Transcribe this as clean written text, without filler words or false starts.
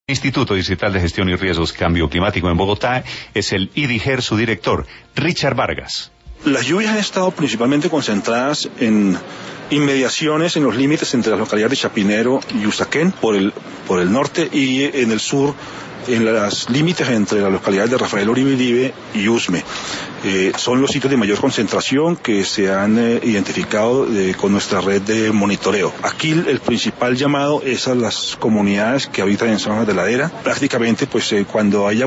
Instituto Distrital de Gestión y Riesgos Cambio Climático en Bogotá es el IDIGER, su director, Richard Vargas. Las lluvias han estado principalmente concentradas en inmediaciones, en los límites entre las localidades de Chapinero y Usaquén por el norte, y en el sur, en los límites entre las localidades de Rafael Uribe y Usme. Son los sitios de mayor concentración que se han identificado con nuestra red de monitoreo. Aquí el principal llamado es a las comunidades que habitan en zonas de ladera. Prácticamente, cuando haya